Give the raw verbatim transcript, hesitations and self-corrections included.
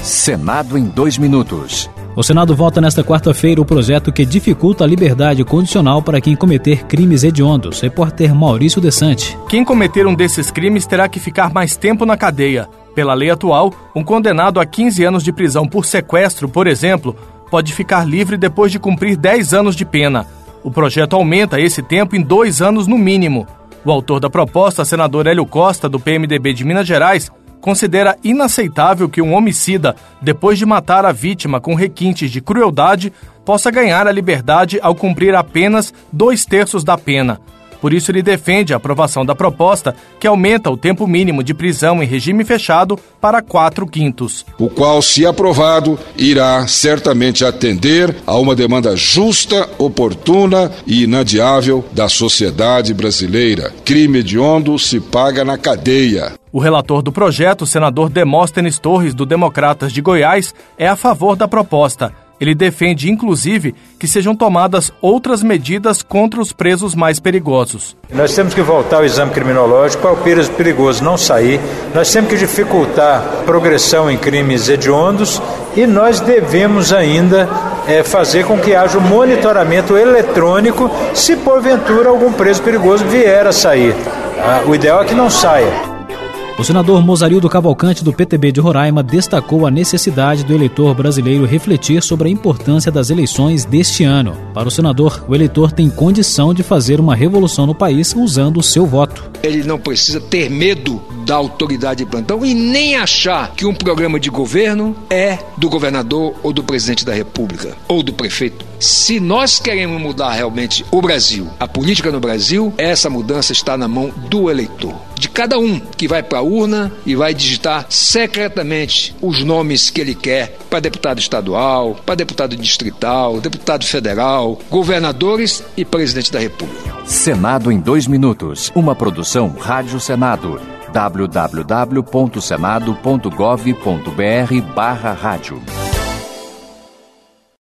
Senado em dois minutos. O Senado vota nesta quarta-feira o projeto que dificulta a liberdade condicional para quem cometer crimes hediondos. Repórter Maurício Desante. Quem cometer um desses crimes terá que ficar mais tempo na cadeia. Pela lei atual, um condenado a quinze anos de prisão por sequestro, por exemplo, pode ficar livre depois de cumprir dez anos de pena. O projeto aumenta esse tempo em dois anos no mínimo. O autor da proposta, senador Hélio Costa, do P M D B de Minas Gerais, considera inaceitável que um homicida, depois de matar a vítima com requintes de crueldade, possa ganhar a liberdade ao cumprir apenas dois terços da pena. Por isso, ele defende a aprovação da proposta, que aumenta o tempo mínimo de prisão em regime fechado para quatro quintos. O qual, se aprovado, irá certamente atender a uma demanda justa, oportuna e inadiável da sociedade brasileira. Crime hediondo se paga na cadeia. O relator do projeto, o senador Demóstenes Torres, do Democratas de Goiás, é a favor da proposta. Ele defende, inclusive, que sejam tomadas outras medidas contra os presos mais perigosos. Nós temos que voltar ao exame criminológico para o preso perigoso não sair. Nós temos que dificultar a progressão em crimes hediondos e nós devemos ainda é, fazer com que haja um monitoramento eletrônico se porventura algum preso perigoso vier a sair. Ah, o ideal é que não saia. O senador Mozarildo Cavalcante, do P T B de Roraima, destacou a necessidade do eleitor brasileiro refletir sobre a importância das eleições deste ano. Para o senador, o eleitor tem condição de fazer uma revolução no país usando o seu voto. Ele não precisa ter medo da autoridade de plantão e nem achar que um programa de governo é do governador ou do presidente da República ou do prefeito. Se nós queremos mudar realmente o Brasil, a política no Brasil, essa mudança está na mão do eleitor. De cada um que vai para a urna e vai digitar secretamente os nomes que ele quer para deputado estadual, para deputado distrital, deputado federal, governadores e presidente da República. Senado em dois minutos. Uma produção Rádio Senado. w w w ponto senado ponto gov ponto b r barra rádio.